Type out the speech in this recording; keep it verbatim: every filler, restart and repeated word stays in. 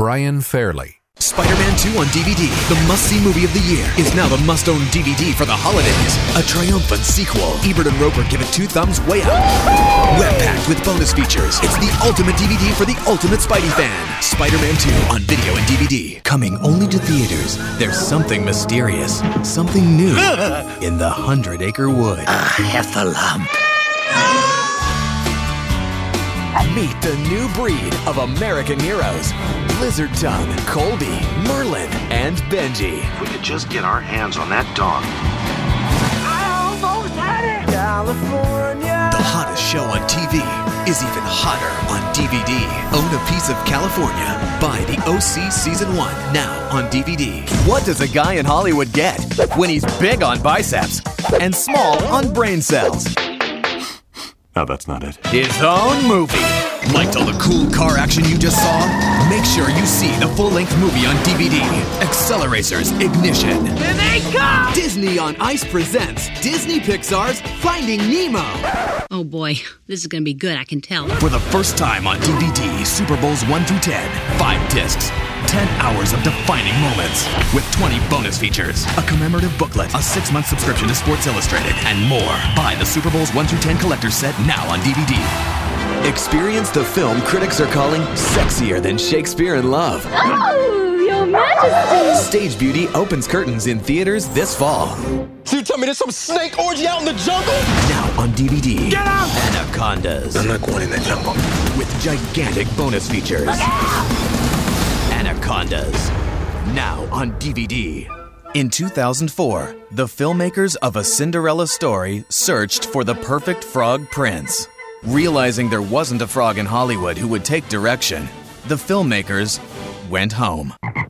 Brian Fairley. Spider-Man two on D V D, the must-see movie of the year, is now the must-own D V D for the holidays. A triumphant sequel. Ebert and Roper give it two thumbs way up. Web-packed with bonus features. It's the ultimate D V D for the ultimate Spidey fan. Spider-Man two on video and D V D. Coming only to theaters. There's something mysterious, something new in the Hundred Acre Wood. A heffalump. Meet the new breed of American heroes. Lizard Tongue, Colby, Merlin, and Benji. If we could just get our hands on that dog. I almost had it! California! The hottest show on T V is even hotter on D V D. Own a piece of California. Buy the O C Season one now on D V D. What does a guy in Hollywood get when he's big on biceps and small on brain cells? No, that's not it. His own movie. Liked all the cool car action you just saw? Make sure you see the full-length movie on D V D. Acceleracers Ignition. Here they come! Disney on Ice presents Disney Pixar's Finding Nemo. Oh boy, this is gonna be good, I can tell. For the first time on D V D, Super Bowls one through ten. Five discs. ten hours of defining moments. With twenty bonus features. A commemorative booklet. A six-month subscription to Sports Illustrated. And more. Buy the Super Bowls one through ten collector's set now on D V D. Experience the film critics are calling sexier than Shakespeare in Love. Oh, Your Majesty! Stage Beauty opens curtains in theaters this fall. So you tell me there's some snake orgy out in the jungle? Now on D V D. Get out! Anacondas. I'm not going in the jungle. With gigantic bonus features. Anacondas. Now on D V D. In two thousand four, the filmmakers of A Cinderella Story searched for the perfect frog prince. Realizing there wasn't a frog in Hollywood who would take direction, the filmmakers went home.